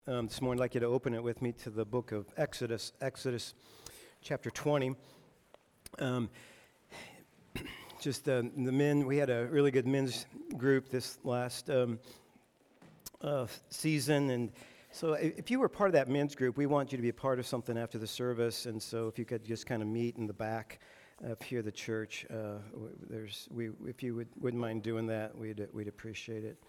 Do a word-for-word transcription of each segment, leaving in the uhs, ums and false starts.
Um, this morning, I'd like you to open it with me to the book of Exodus, Exodus chapter twenty. Um, just uh, the men, we had a really good men's group this last um, uh, season, and so if you were part of that men's group, we want you to be a part of something after the service, and so if you could just kind of meet in the back of here, the church, uh, there's, we, if you would, wouldn't mind doing that, we'd, we'd appreciate it.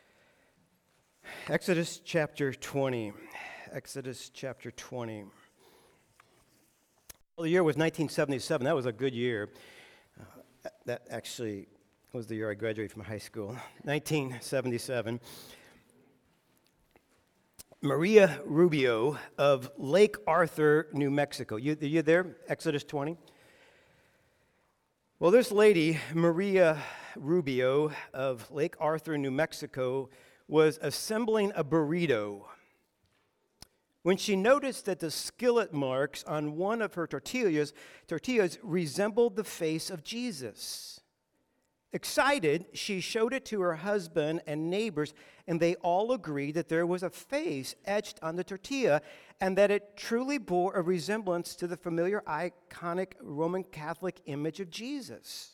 Exodus chapter twenty. Exodus chapter twenty. Well, the year was nineteen seventy-seven. That was a good year. Uh, that actually was the year I graduated from high school. nineteen seventy-seven. Maria Rubio of Lake Arthur, New Mexico. You, you there? Exodus twenty. Well, this lady, Maria Rubio of Lake Arthur, New Mexico, was assembling a burrito when she noticed that the skillet marks on one of her tortillas, tortillas resembled the face of Jesus. Excited, she showed it to her husband and neighbors, and they all agreed that there was a face etched on the tortilla and that it truly bore a resemblance to the familiar, iconic Roman Catholic image of Jesus.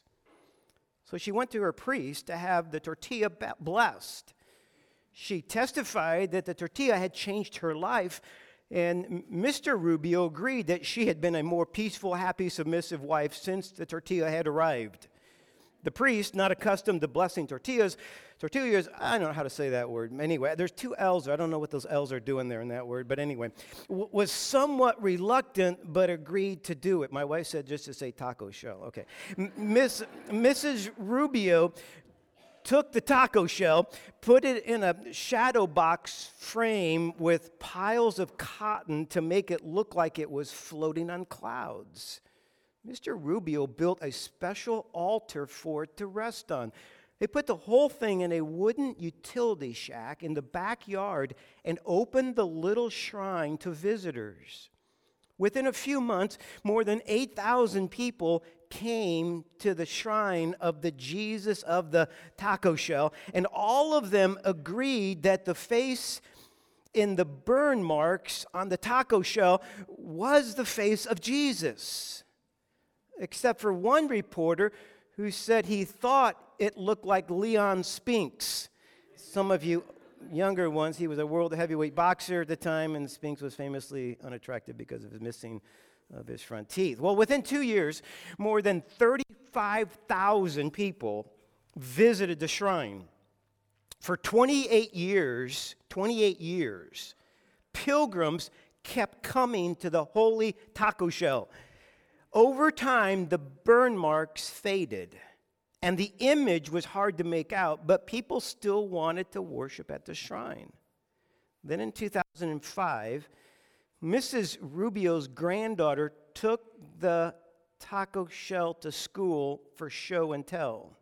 So she went to her priest to have the tortilla blessed. She testified that the tortilla had changed her life, and Mister Rubio agreed that she had been a more peaceful, happy, submissive wife since the tortilla had arrived. The priest, not accustomed to blessing tortillas, tortillas, I don't know how to say that word. Anyway, there's two L's. I don't know what those L's are doing there in that word, but anyway, w- was somewhat reluctant, but agreed to do it. My wife said just to say taco shell. Okay. M- Miss Missus Rubio took the taco shell, put it in a shadow box frame with piles of cotton to make it look like it was floating on clouds. Mister Rubio built a special altar for it to rest on. They put the whole thing in a wooden utility shack in the backyard and opened the little shrine to visitors. Within a few months, more than eight thousand people came to the shrine of the Jesus of the taco shell, and all of them agreed that the face in the burn marks on the taco shell was the face of Jesus, except for one reporter who said he thought it looked like Leon Spinks. Some of you younger ones, he was a world heavyweight boxer at the time, and Spinks was famously unattractive because of his missing of his front teeth. Well, within two years, more than thirty-five thousand people visited the shrine. For twenty-eight years, twenty-eight years, pilgrims kept coming to the holy taco shell. Over time, the burn marks faded, and the image was hard to make out, but people still wanted to worship at the shrine. Then in two thousand five, Missus Rubio's granddaughter took the taco shell to school for show and tell.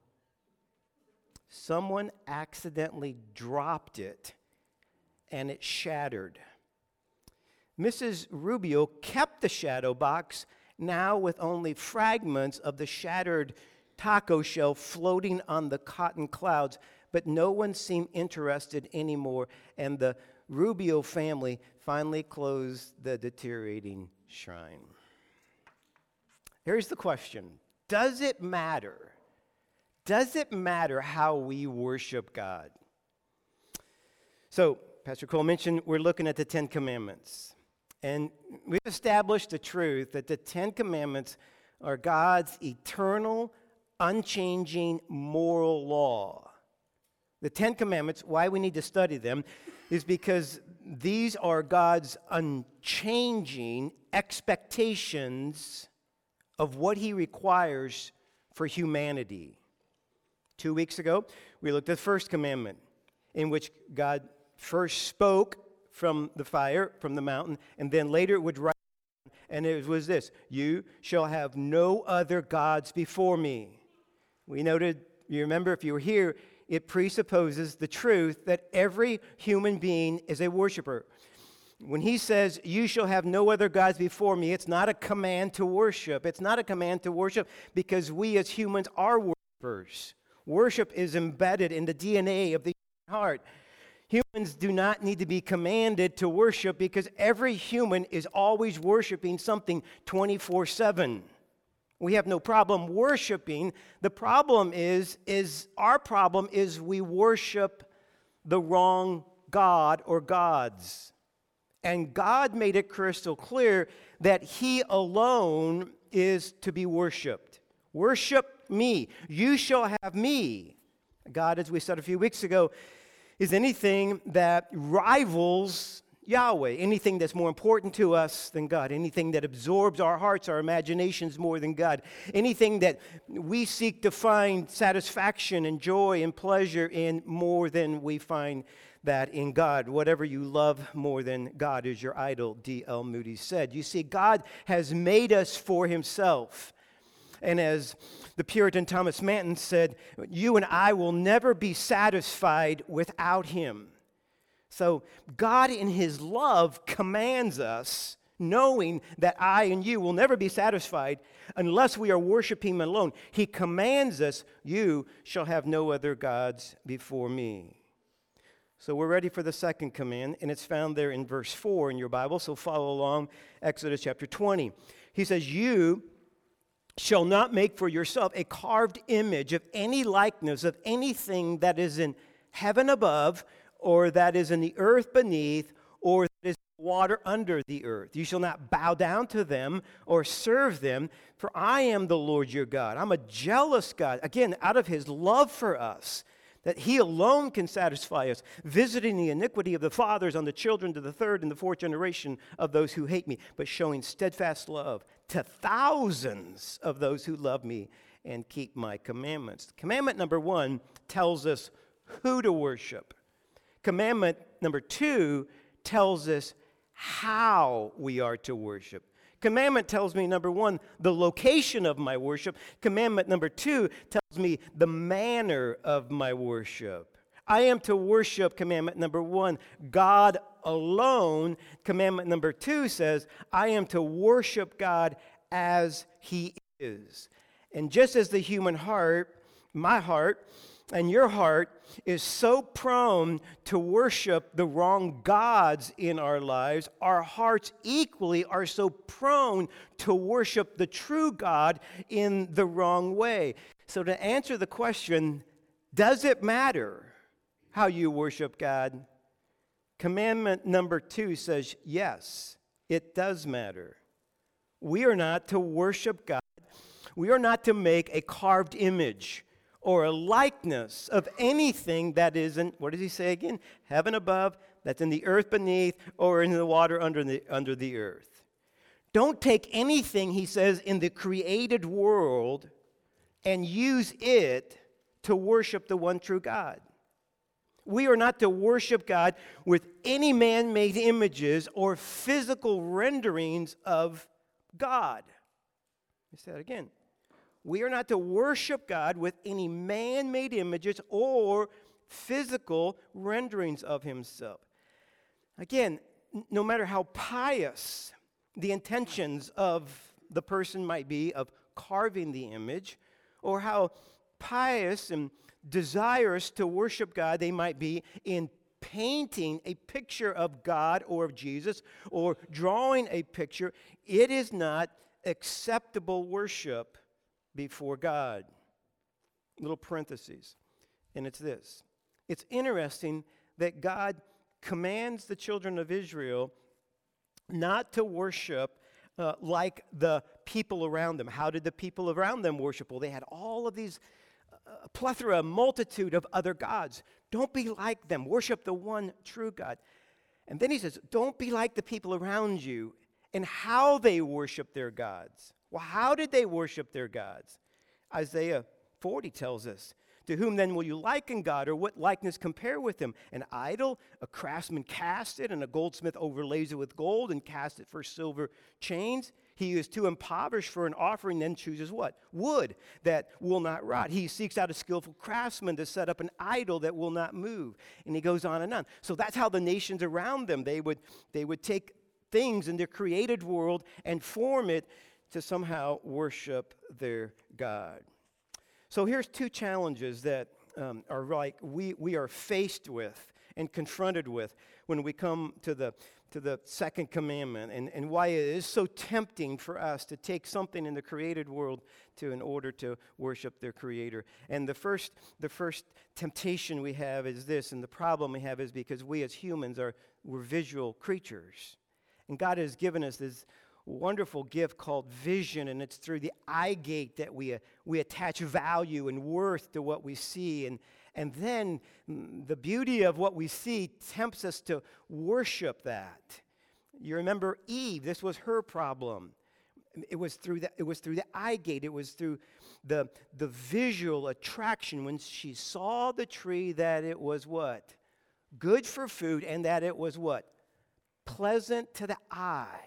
Someone accidentally dropped it, and it shattered. Missus Rubio kept the shadow box, now with only fragments of the shattered taco shell floating on the cotton clouds, but no one seemed interested anymore, and the Rubio family finally closed the deteriorating shrine. Here's the question. Does it matter? Does it matter how we worship God? So, Pastor Cole mentioned we're looking at the Ten Commandments. And we've established the truth that the Ten Commandments are God's eternal, unchanging moral law. The Ten Commandments, why we need to study them, is because these are God's unchanging expectations of what He requires for humanity. Two weeks ago, we looked at the first commandment, in which God first spoke from the fire, from the mountain, and then later it would write, and it was this: you shall have no other gods before me. We noted, you remember if you were here, it presupposes the truth that every human being is a worshiper. When he says, you shall have no other gods before me, it's not a command to worship. It's not a command to worship because we as humans are worshipers. Worship is embedded in the D N A of the human heart. Humans do not need to be commanded to worship because every human is always worshiping something twenty-four seven. We have no problem worshiping. The problem is, is our problem is we worship the wrong God or gods. And God made it crystal clear that He alone is to be worshiped. Worship me. You shall have me. God, as we said a few weeks ago, is anything that rivals Yahweh, anything that's more important to us than God, anything that absorbs our hearts, our imaginations more than God, anything that we seek to find satisfaction and joy and pleasure in more than we find that in God. Whatever you love more than God is your idol, D L Moody said. You see, God has made us for Himself. And as the Puritan Thomas Manton said, you and I will never be satisfied without Him. So God in His love commands us, knowing that I and you will never be satisfied unless we are worshiping Him alone. He commands us, you shall have no other gods before me. So we're ready for the second command, and it's found there in verse four in your Bible, so follow along, Exodus chapter twenty. He says, you shall not make for yourself a carved image of any likeness of anything that is in heaven above, or that is in the earth beneath, or that is water under the earth. You shall not bow down to them or serve them, for I am the Lord your God. I'm a jealous God, again, out of His love for us, that He alone can satisfy us, visiting the iniquity of the fathers on the children to the third and the fourth generation of those who hate me, but showing steadfast love to thousands of those who love me and keep my commandments. Commandment number one tells us who to worship. Commandment number two tells us how we are to worship. Commandment tells me, number one, the location of my worship. Commandment number two tells me the manner of my worship. I am to worship, commandment number one, God alone. Commandment number two says, I am to worship God as He is. And just as the human heart, my heart, and your heart is so prone to worship the wrong gods in our lives, our hearts equally are so prone to worship the true God in the wrong way. So to answer the question, does it matter how you worship God? Commandment number two says, yes, it does matter. We are not to worship God. We are not to make a carved image or a likeness of anything that is in, what does he say again? Heaven above, that's in the earth beneath, or in the water under the, under the earth. Don't take anything, he says, in the created world and use it to worship the one true God. We are not to worship God with any man-made images or physical renderings of God. Let me say that again. We are not to worship God with any man-made images or physical renderings of Himself. Again, n- no matter how pious the intentions of the person might be of carving the image, or how pious and desirous to worship God they might be in painting a picture of God or of Jesus, or drawing a picture, it is not acceptable worship before God. Little parentheses, and it's this. It's interesting that God commands the children of Israel not to worship uh, like the people around them. How did the people around them worship? Well, they had all of these uh, plethora, a multitude of other gods. Don't be like them. Worship the one true God. And then he says, don't be like the people around you in how they worship their gods. Well, how did they worship their gods? Isaiah forty tells us, to whom then will you liken God, or what likeness compare with him? An idol, a craftsman cast it, and a goldsmith overlays it with gold and casts it for silver chains. He is too impoverished for an offering, then chooses what? Wood that will not rot. He seeks out a skillful craftsman to set up an idol that will not move. And he goes on and on. So that's how the nations around them, they would, they would take things in their created world and form it to somehow worship their God. So here's two challenges that um, are like we, we are faced with and confronted with when we come to the to the second commandment, and, and why it is so tempting for us to take something in the created world to in order to worship their creator. And the first the first temptation we have is this, and the problem we have is because we as humans are we're visual creatures. And God has given us this wonderful gift called vision, and it's through the eye gate that we uh, we attach value and worth to what we see, and and then mm, the beauty of what we see tempts us to worship that. You remember Eve? This was her problem. It was through the it was through the eye gate. It was through the the visual attraction when she saw the tree that it was what? Good for food, and that it was what? Pleasant to the eye.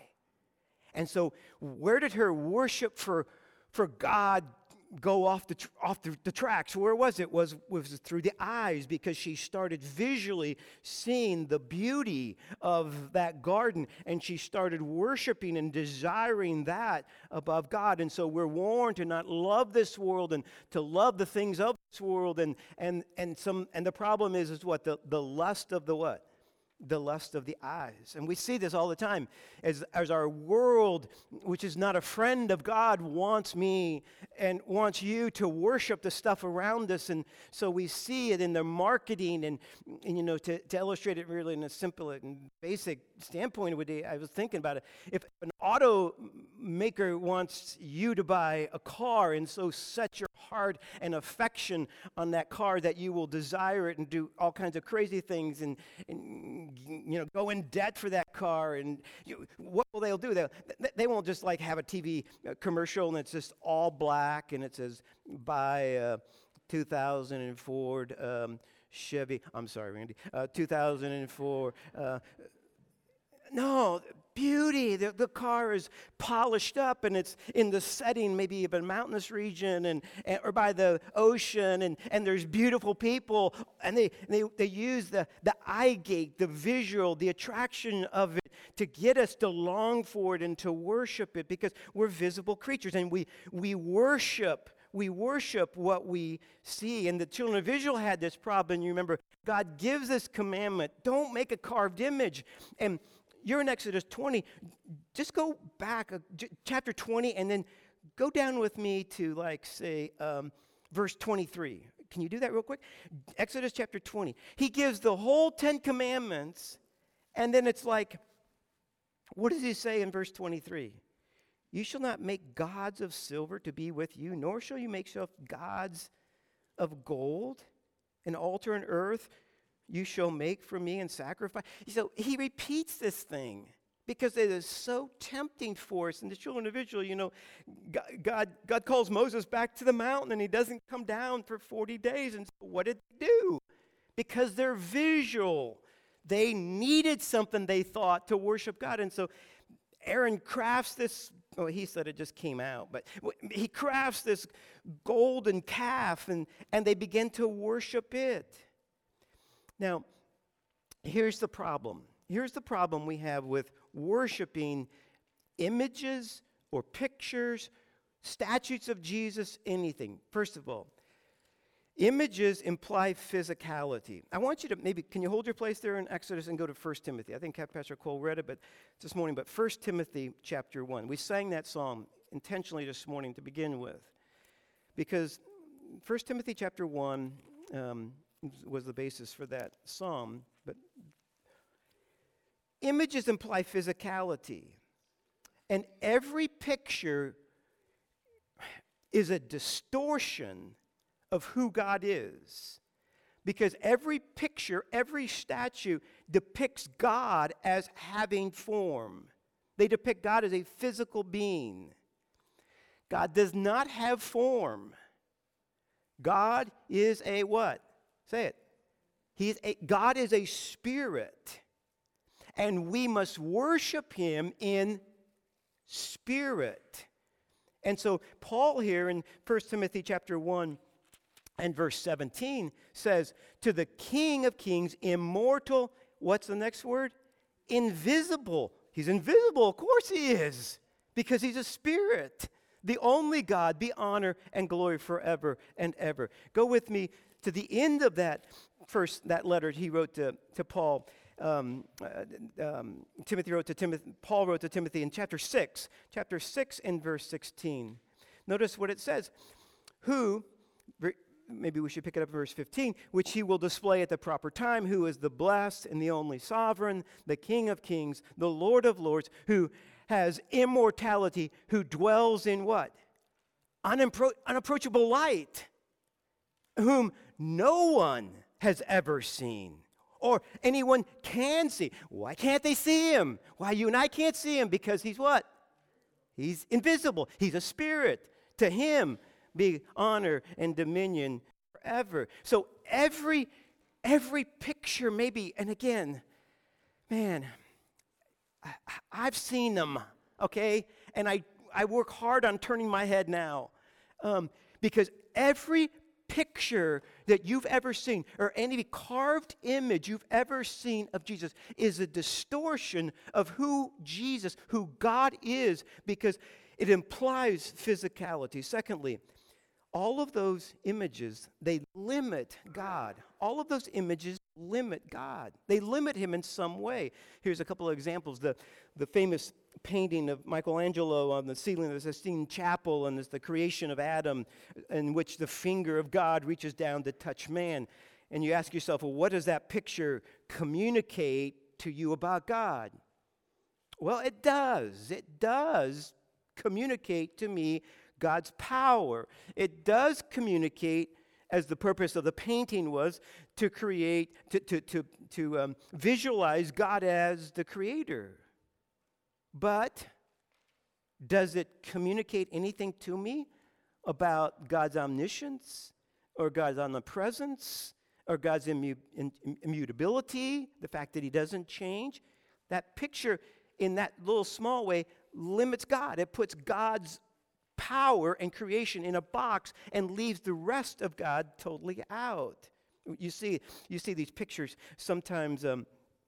And so where did her worship for, for God go off the tr- off the, the tracks? Where was it? Was was through the eyes, because she started visually seeing the beauty of that garden, and she started worshiping and desiring that above God. And so we're warned to not love this world and to love the things of this world. And and and some and the problem is is what? The the lust of the what? The lust of the eyes. And we see this all the time as, as our world, which is not a friend of God, wants me and wants you to worship the stuff around us. And so we see it in their marketing. And, and you know, to, to illustrate it really in a simple and basic standpoint, would be, I was thinking about it. If an automaker wants you to buy a car and so set your heart and affection on that car that you will desire it and do all kinds of crazy things and, and you know, go in debt for that car, and you, what will they do? They'll, they won't just like have a T V commercial and it's just all black and it says buy a two thousand four um, Chevy. I'm sorry, Randy. Uh, two thousand four. Uh, no. Beauty. The, the car is polished up and it's in the setting maybe of a mountainous region and, and or by the ocean, and, and there's beautiful people, and they, they, they use the, the eye gate, the visual, the attraction of it to get us to long for it and to worship it, because we're visible creatures and we we worship we worship what we see. And the children of Israel had this problem. You remember, God gives this commandment, don't make a carved image. And you're in Exodus twenty. Just go back, uh, j- chapter twenty, and then go down with me to, like, say, um, verse twenty-three. Can you do that real quick? Exodus chapter twenty. He gives the whole Ten Commandments, and then it's like, what does he say in verse twenty-three? You shall not make gods of silver to be with you, nor shall you make yourself gods of gold, an altar on earth you shall make for me and sacrifice. So he repeats this thing because it is so tempting for us. And the children of Israel, you know, God, God calls Moses back to the mountain, and he doesn't come down for forty days. And so what did they do? Because they're visual. They needed something, they thought, to worship God. And so Aaron crafts this. Well, he said it just came out, but he crafts this golden calf, and, and they begin to worship it. Now, here's the problem. Here's the problem we have with worshiping images or pictures, statues of Jesus, anything. First of all, images imply physicality. I want you to maybe, can you hold your place there in Exodus and go to First Timothy? I think Pastor Cole read it but this morning, but First Timothy chapter one. We sang that psalm intentionally this morning to begin with, because First Timothy chapter one, um, was the basis for that psalm. But images imply physicality. And every picture is a distortion of who God is. Because every picture, every statue depicts God as having form. They depict God as a physical being. God does not have form. God is a what? Say it. He is a, God is a spirit, and we must worship him in spirit. And so Paul here in First Timothy chapter one and verse seventeen says, to the King of Kings, immortal, what's the next word? Invisible. He's invisible, of course he is, because he's a spirit. The only God, be honor and glory forever and ever. Go with me to the end of that first, that letter he wrote to, to Paul, um, uh, um, Timothy wrote to Timothy, Paul wrote to Timothy in chapter six, chapter six and verse sixteen. Notice what it says, who, maybe we should pick it up in verse fifteen, which he will display at the proper time, who is the blessed and the only sovereign, the King of kings, the Lord of lords, who has immortality, who dwells in what? Unappro- unapproachable light, whom no one has ever seen, or anyone can see. Why can't they see him? Why you and I can't see him? Because he's what? He's invisible. He's a spirit. To him be honor and dominion forever. So every every picture maybe, and again, man, I, I've seen them, okay? And I, I work hard on turning my head now. Um, because every picture that you've ever seen, or any carved image you've ever seen of Jesus, is a distortion of who Jesus, who God is, because it implies physicality. Secondly, all of those images, they limit God. All of those images limit God. They limit him in some way. Here's a couple of examples. The, the famous painting of Michelangelo on the ceiling of the Sistine Chapel, and it's the creation of Adam, in which the finger of God reaches down to touch man. And you ask yourself, well, what does that picture communicate to you about God? Well, it does. It does communicate to me God's power. It does communicate, as the purpose of the painting was, to create, to, to, to, to um, visualize God as the creator. But does it communicate anything to me about God's omniscience, or God's omnipresence, or God's immu- in, immutability, the fact that he doesn't change? That picture, in that little small way, limits God. It puts God's power and creation in a box and leaves the rest of God totally out. You see, you see these pictures sometimes um,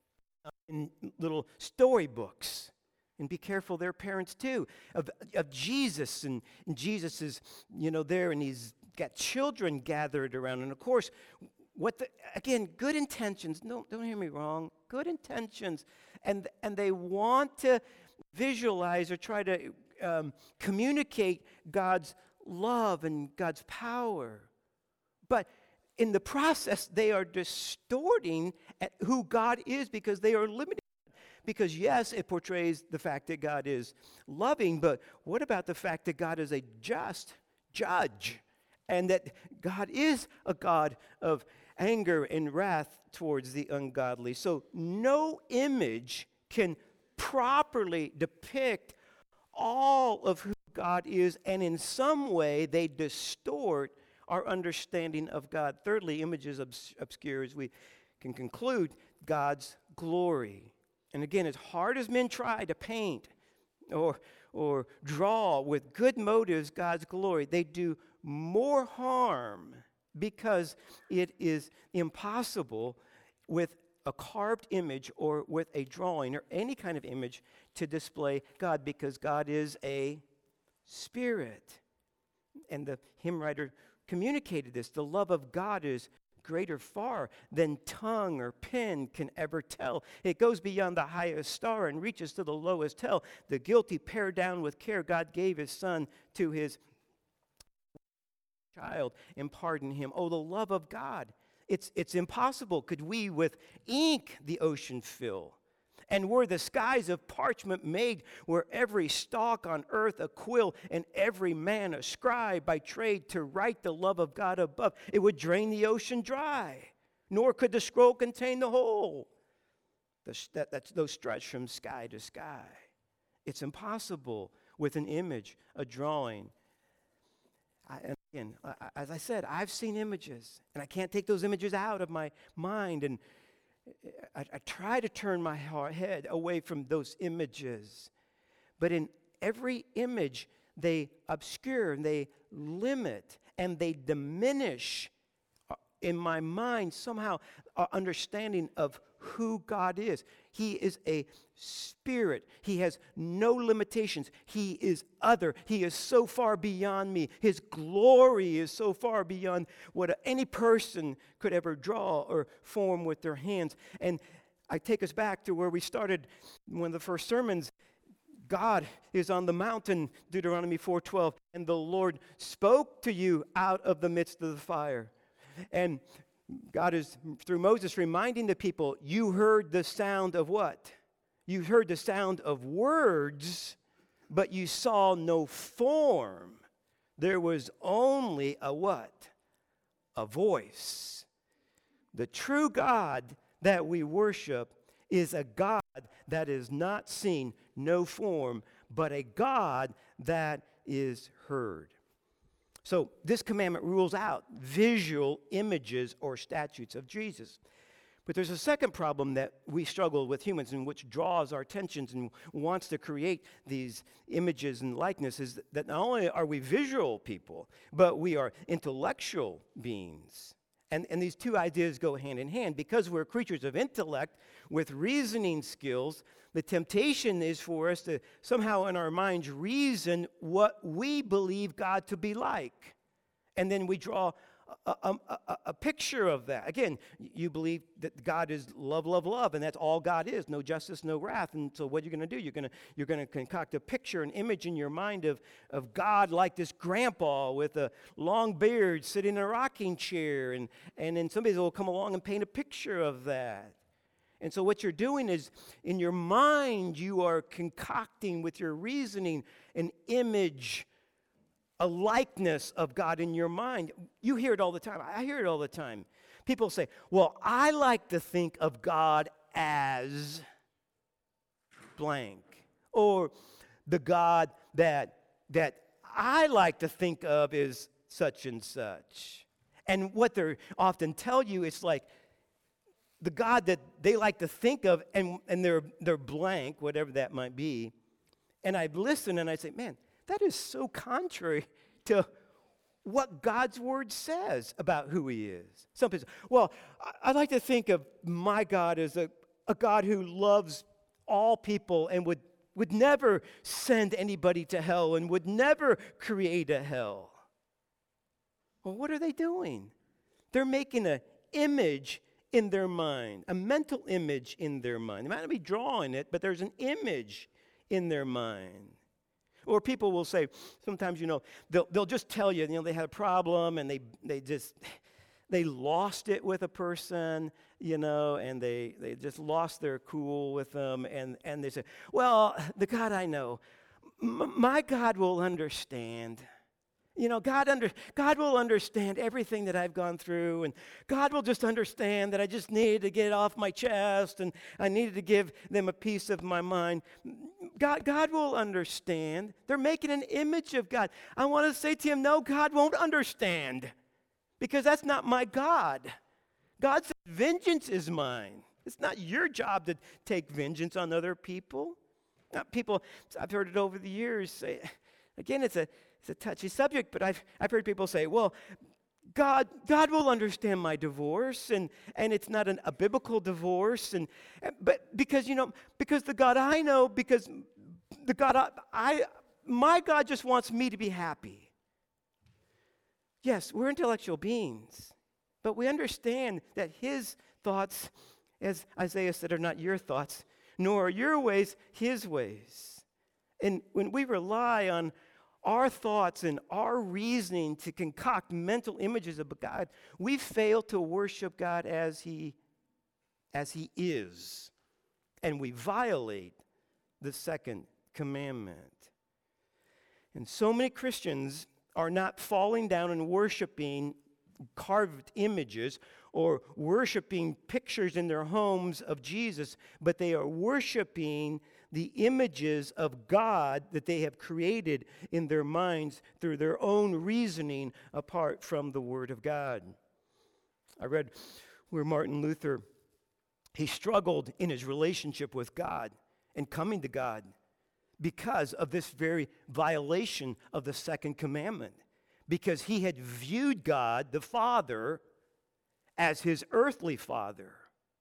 in little storybooks. And be careful, they're parents too, of, of Jesus. And, and Jesus is, you know, there, and he's got children gathered around. And of course, what the, again, good intentions. No, don't hear me wrong. Good intentions. And, and they want to visualize or try to um, communicate God's love and God's power. But in the process, they are distorting at who God is, because they are limiting. Because yes, it portrays the fact that God is loving, but what about the fact that God is a just judge, and that God is a God of anger and wrath towards the ungodly? So no image can properly depict all of who God is, and in some way they distort our understanding of God. Thirdly, images obs- obscure, as we can conclude, God's glory. And again, as hard as men try to paint or, or draw with good motives God's glory, they do more harm, because it is impossible with a carved image or with a drawing or any kind of image to display God, because God is a spirit. And the hymn writer communicated this. The love of God is greater far than tongue or pen can ever tell. It goes beyond the highest star and reaches to the lowest hell. The guilty pare down with care. God gave his son to his child and pardoned him. Oh, the love of God. It's, it's impossible. Could we with ink the ocean fill? And were the skies of parchment made, were every stalk on earth a quill, and every man a scribe by trade to write the love of God above, it would drain the ocean dry, nor could the scroll contain the whole. The, that, that's those stretch from sky to sky. It's impossible with an image, a drawing. I, and again, I, as I said, I've seen images, and I can't take those images out of my mind, and I, I try to turn my head away from those images. But in every image, they obscure, and they limit, and they diminish in my mind somehow our understanding of who God is. He is a spirit. He has no limitations. He is other. He is so far beyond me. His glory is so far beyond what any person could ever draw or form with their hands. And I take us back to where we started one of the first sermons. God is on the mountain, Deuteronomy four twelve, and the Lord spoke to you out of the midst of the fire. And God is, through Moses, reminding the people, you heard the sound of what? You heard the sound of words, but you saw no form. There was only a what? A voice. The true God that we worship is a God that is not seen, no form, but a God that is heard. So this commandment rules out visual images or statues of Jesus. But there's a second problem that we struggle with humans, and which draws our attentions and wants to create these images and likenesses, that not only are we visual people, but we are intellectual beings. And, and these two ideas go hand in hand. Because we're creatures of intellect with reasoning skills, the temptation is for us to somehow in our minds reason what we believe God to be like. And then we draw a, a, a, a picture of that. Again, you believe that God is love, love, love, and that's all God is. No justice, no wrath. And so what you're going to do, you're going to you're going to concoct a picture, an image in your mind of, of God like this grandpa with a long beard sitting in a rocking chair. And, and then somebody will come along and paint a picture of that. And so what you're doing is, in your mind, you are concocting with your reasoning an image, a likeness of God in your mind. You hear it all the time. I hear it all the time. People say, well, I like to think of God as blank. Or the God that, that I like to think of is such and such. And what they often tell you is like, the God that they like to think of, and, and they're, they're blank, whatever that might be. And I listen and I say, man, that is so contrary to what God's word says about who he is. Some people say, well, I, I like to think of my God as a, a God who loves all people and would, would never send anybody to hell and would never create a hell. Well, what are they doing? They're making an image in their mind, a mental image in their mind. They might not be drawing it, but there's an image in their mind. Or people will say, sometimes, you know, they'll, they'll just tell you, you know, they had a problem and they, they just, they lost it with a person, you know, and they, they just lost their cool with them. And, and they say, well, the God I know, m- my God will understand. You know, God under, God will understand everything that I've gone through, and God will just understand that I just needed to get it off my chest, and I needed to give them a piece of my mind. God, God will understand. They're making an image of God. I want to say to him, no, God won't understand, because that's not my God. God says, vengeance is mine. It's not your job to take vengeance on other people. Not people, I've heard it over the years say, again, it's a It's a touchy subject, but I've, I've heard people say, well, God, God will understand my divorce, and, and it's not an, a biblical divorce, and but because, you know, because the God I know, because the God I, I, my God just wants me to be happy. Yes, we're intellectual beings, but we understand that his thoughts, as Isaiah said, are not your thoughts, nor are your ways his ways. And when we rely on our thoughts and our reasoning to concoct mental images of God, we fail to worship God as he, as he is. And we violate the second commandment. And so many Christians are not falling down and worshiping carved images or worshiping pictures in their homes of Jesus, but they are worshiping the images of God that they have created in their minds through their own reasoning apart from the Word of God. I read where Martin Luther, he struggled in his relationship with God and coming to God because of this very violation of the second commandment. Because he had viewed God, the Father, as his earthly father.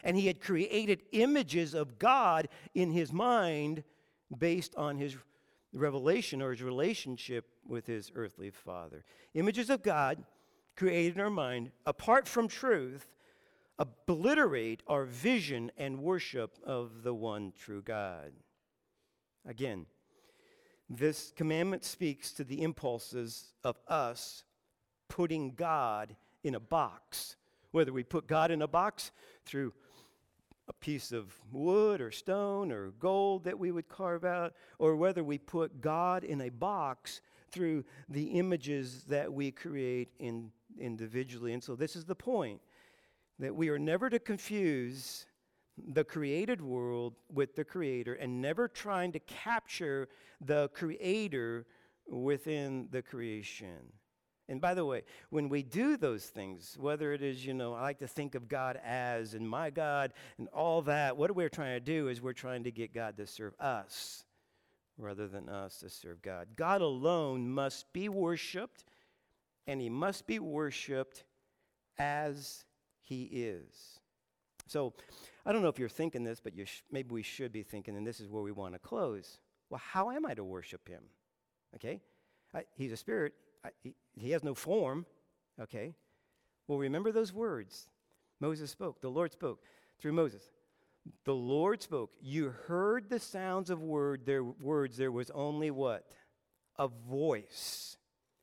And he had created images of God in his mind based on his revelation or his relationship with his earthly father. Images of God created in our mind, apart from truth, obliterate our vision and worship of the one true God. Again, this commandment speaks to the impulses of us putting God in a box. Whether we put God in a box through a piece of wood or stone or gold that we would carve out, or whether we put God in a box through the images that we create in, individually. And so this is the point, that we are never to confuse the created world with the Creator, and never trying to capture the Creator within the creation. And by the way, when we do those things, whether it is, you know, I like to think of God as, and my God, and all that, what we're trying to do is we're trying to get God to serve us rather than us to serve God. God alone must be worshiped, and he must be worshiped as he is. So, I don't know if you're thinking this, but you sh- maybe we should be thinking, and this is where we want to close. Well, how am I to worship him? Okay? I, he's a spirit. I, he, he has no form. Okay? Well, remember those words Moses spoke. The Lord spoke through Moses. The Lord spoke. You heard the sounds of word. Their words. There was only what? A voice.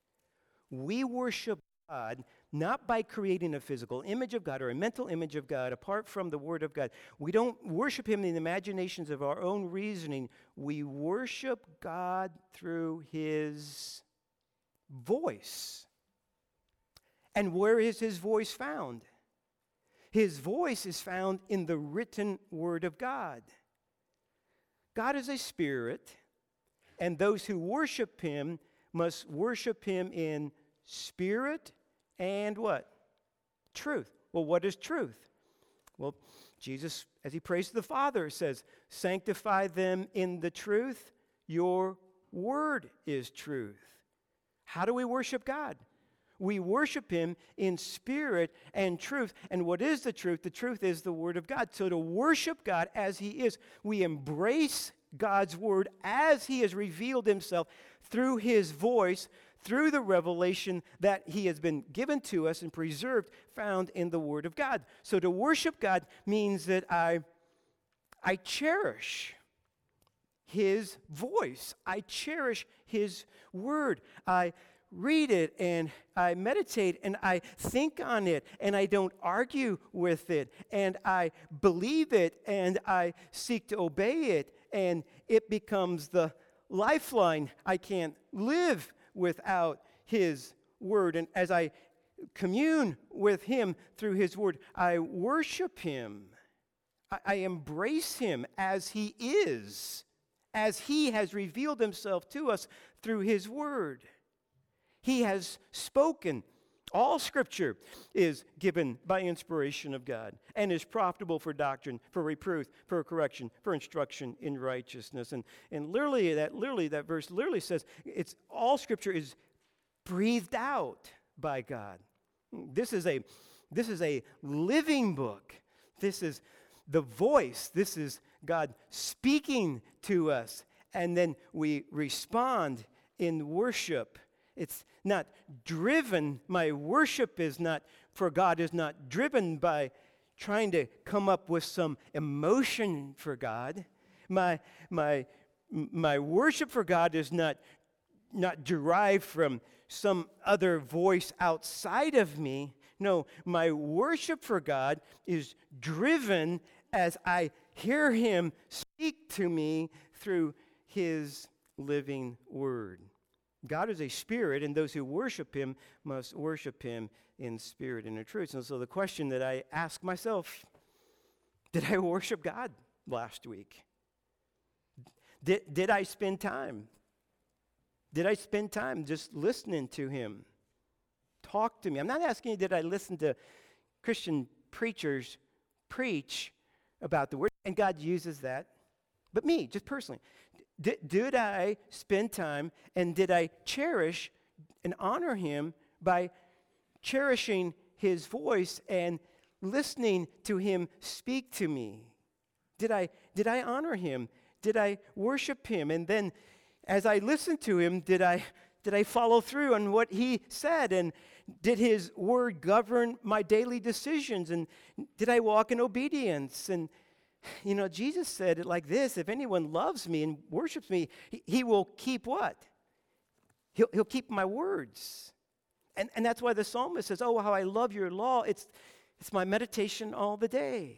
We worship God not by creating a physical image of God or a mental image of God apart from the Word of God. We don't worship him in the imaginations of our own reasoning. We worship God through his voice. And where is his voice found? His voice is found in the written Word of God. God is a spirit, and those who worship him must worship him in spirit and what? Truth. Well, what is truth? Well, Jesus, as he prays to the Father, says, sanctify them in the truth. Your word is truth. How do we worship God? We worship him in spirit and truth. And what is the truth? The truth is the word of God. So to worship God as he is, we embrace God's word as he has revealed himself through his voice, through the revelation that he has been given to us and preserved, found in the Word of God. So to worship God means that I, I cherish his voice. I cherish his word. I read it and I meditate and I think on it and I don't argue with it and I believe it and I seek to obey it, and it becomes the lifeline. I can't live without his word. And as I commune with him through his word, I worship him. I, I embrace him as he is, as he has revealed himself to us through his word. He has spoken. All Scripture is given by inspiration of God and is profitable for doctrine, for reproof, for correction, for instruction in righteousness. And, and literally, that literally that verse literally says it's all Scripture is breathed out by God. This is a this is a living book. This is the voice. This is God speaking to us, and then we respond in worship. It's not driven, my worship is not, for God is not driven by trying to come up with some emotion for God. My, my, my worship for God is not, not derived from some other voice outside of me. No, my worship for God is driven as I hear him speak to me through his living word. God is a spirit, and those who worship him must worship him in spirit and in truth. And so the question that I ask myself, did I worship God last week? Did, did I spend time? Did I spend time just listening to him? Talk to me. I'm not asking you, did I listen to Christian preachers preach about the word? And God uses that. But me, just personally. Did, did I spend time and did I cherish and honor him by cherishing his voice and listening to him speak to me? Did I, did I honor him? Did I worship him? And then as I listened to him, did I, did I follow through on what he said? And did his word govern my daily decisions? And did I walk in obedience? And, you know, Jesus said it like this: if anyone loves me and worships me, he, he will keep what? He'll, he'll keep my words. And, and that's why the psalmist says, oh, how I love your law. It's, it's my meditation all the day.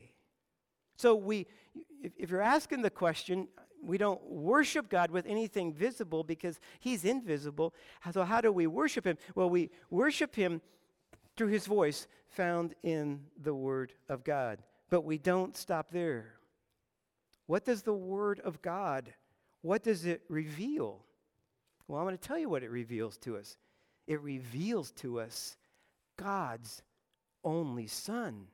So we, if, if you're asking the question, we don't worship God with anything visible because he's invisible. So how do we worship him? Well, we worship him through his voice found in the Word of God. But we don't stop there. What does the Word of God, what does it reveal? Well, I'm going to tell you what it reveals to us. It reveals to us God's only Son.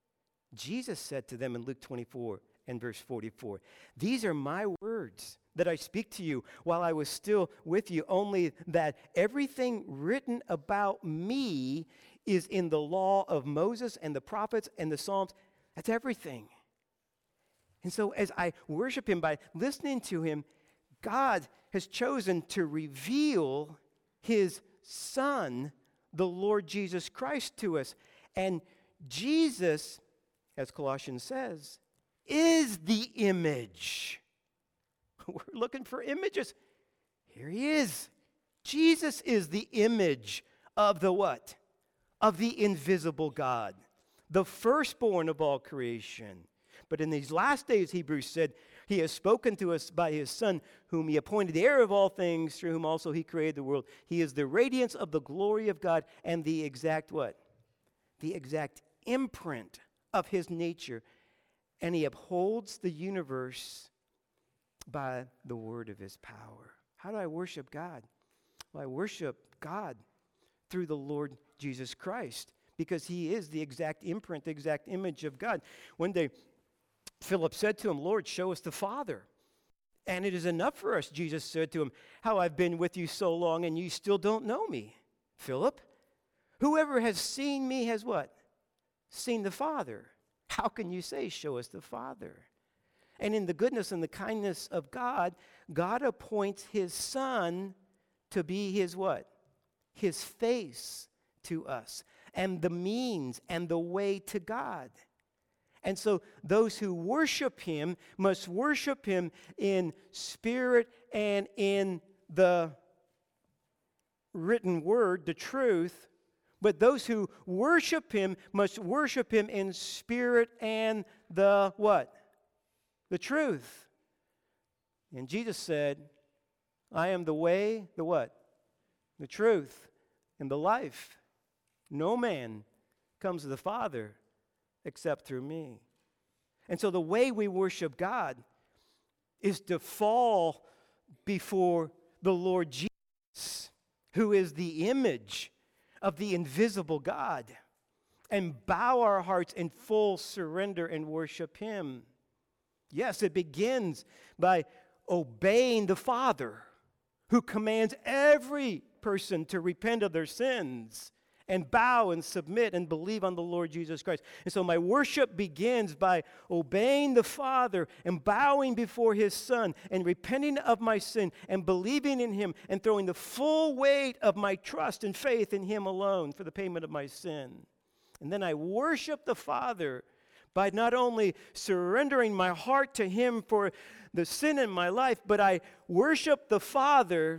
Jesus said to them in Luke twenty-four and verse forty-four, these are my words that I speak to you while I was still with you, only that everything written about me is in the law of Moses and the prophets and the Psalms. That's everything. And so as I worship him by listening to him, God has chosen to reveal his Son, the Lord Jesus Christ, to us. And Jesus, as Colossians says, is the image. We're looking for images. Here he is. Jesus is the image of the what? Of the invisible God, the firstborn of all creation. But in these last days, Hebrews said, he has spoken to us by his Son, whom he appointed the heir of all things, through whom also he created the world. He is the radiance of the glory of God and the exact what? The exact imprint of his nature. And he upholds the universe by the word of his power. How do I worship God? Well, I worship God through the Lord Jesus Christ, because he is the exact imprint, the exact image of God. One day, Philip said to him, Lord, show us the Father. And it is enough for us, Jesus said to him, how I've been with you so long and you still don't know me, Philip. Whoever has seen me has what? Seen the Father. How can you say, show us the Father? And in the goodness and the kindness of God, God appoints his Son to be his what? His face to us, and the means and the way to God. And so those who worship him must worship him in spirit and in the written word, the truth. But those who worship him must worship him in spirit and the what? The truth. And Jesus said, I am the way, the what? The truth and the life. No man comes to the Father except through me. And so the way we worship God is to fall before the Lord Jesus, who is the image of the invisible God, and bow our hearts in full surrender and worship him. Yes, it begins by obeying the Father, who commands every person to repent of their sins and bow and submit and believe on the Lord Jesus Christ. And so my worship begins by obeying the Father and bowing before his Son and repenting of my sin and believing in him and throwing the full weight of my trust and faith in him alone for the payment of my sin. And then I worship the Father by not only surrendering my heart to him for the sin in my life, but I worship the Father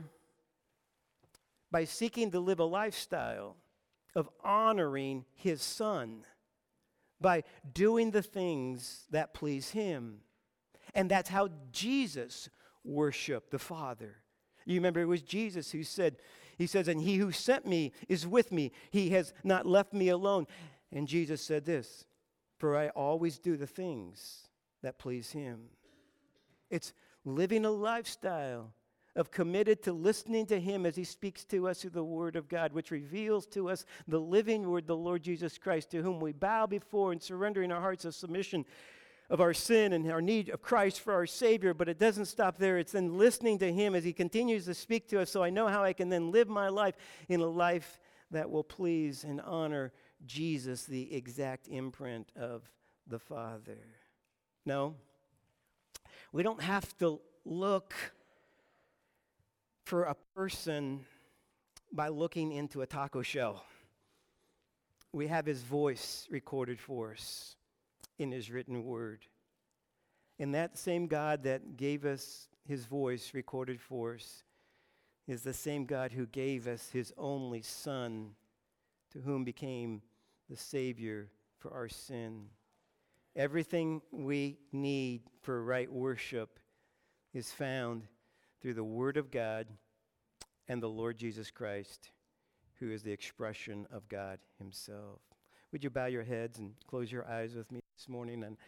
by seeking to live a lifestyle of honoring his Son, by doing the things that please him. And that's how Jesus worshiped the Father. You remember it was Jesus who said, he says, and he who sent me is with me. He has not left me alone. And Jesus said this, for I always do the things that please him. It's living a lifestyle of committed to listening to him as he speaks to us through the word of God, which reveals to us the living word, the Lord Jesus Christ, to whom we bow before and surrendering our hearts of submission of our sin and our need of Christ for our Savior. But it doesn't stop there. It's then listening to him as he continues to speak to us, so I know how I can then live my life in a life that will please and honor Jesus the exact imprint of the Father. No, we don't have to look for a person by looking into a taco shell. We have his voice recorded for us in his written word. And that same God that gave us his voice recorded for us is the same God who gave us his only Son, to whom became the Savior for our sin. Everything we need for right worship is found through the Word of God and the Lord Jesus Christ, who is the expression of God himself. Would you bow your heads and close your eyes with me this morning? And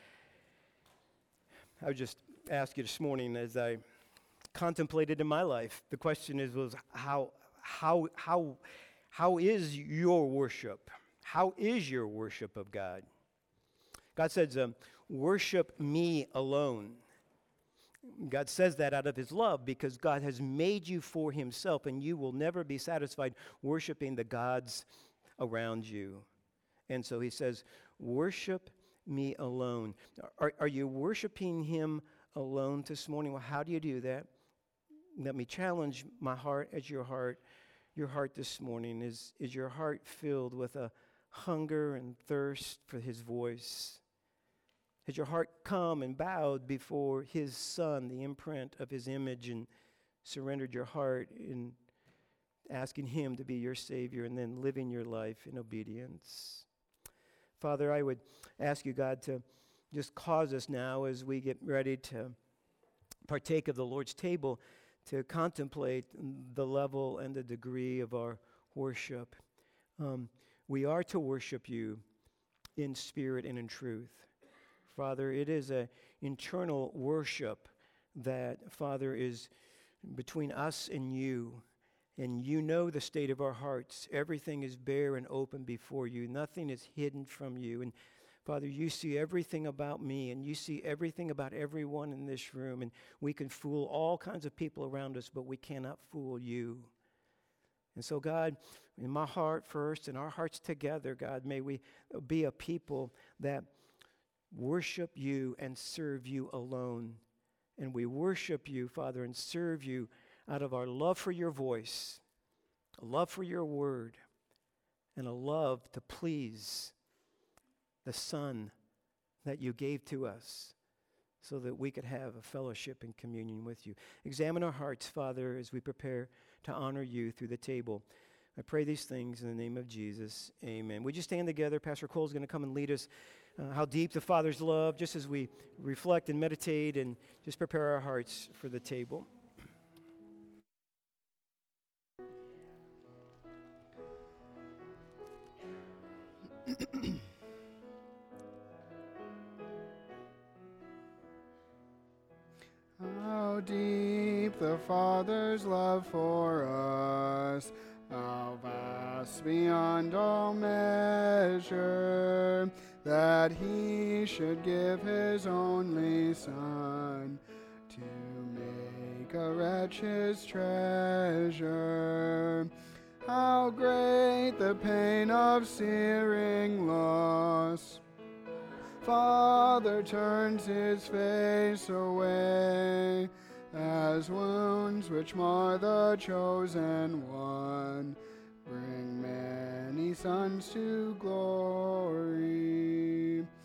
I would just ask you this morning, as I contemplated in my life, the question is, was how, how, how, how is your worship? How is your worship of God? God says, um, worship me alone. God says that out of his love, because God has made you for himself, and you will never be satisfied worshiping the gods around you. And so he says, worship me alone. Are, are you worshiping him alone this morning? Well, how do you do that? Let me challenge my heart as your heart. Your heart this morning, is, is your heart filled with a hunger and thirst for his voice? Has your heart come and bowed before his Son, the imprint of his image, and surrendered your heart in asking him to be your Savior and then living your life in obedience? Father, I would ask you, God, to just cause us now, as we get ready to partake of the Lord's table, to contemplate the level and the degree of our worship. Um, we are to worship you in spirit and in truth. Father, it is an internal worship that, Father, is between us and you. And you know the state of our hearts. Everything is bare and open before you. Nothing is hidden from you. And Father, you see everything about me, and you see everything about everyone in this room. And we can fool all kinds of people around us, but we cannot fool you. And so, God, in my heart first, and our hearts together, God, may we be a people that worship you and serve you alone. And we worship you, Father, and serve you out of our love for your voice, a love for your word, and a love to please the Son that you gave to us so that we could have a fellowship and communion with you. Examine our hearts, Father, as we prepare to honor you through the table. I pray these things in the name of Jesus. Amen. Would you stand together? Pastor Cole's going to come and lead us. Uh, how deep the Father's love, just as we reflect and meditate and just prepare our hearts for the table. How deep the Father's love for us, how vast beyond all measure, that he should give his only Son to make a wretch his treasure. How great the pain of searing loss! Father turns his face away, as wounds which mar the chosen one bring many sons to glory.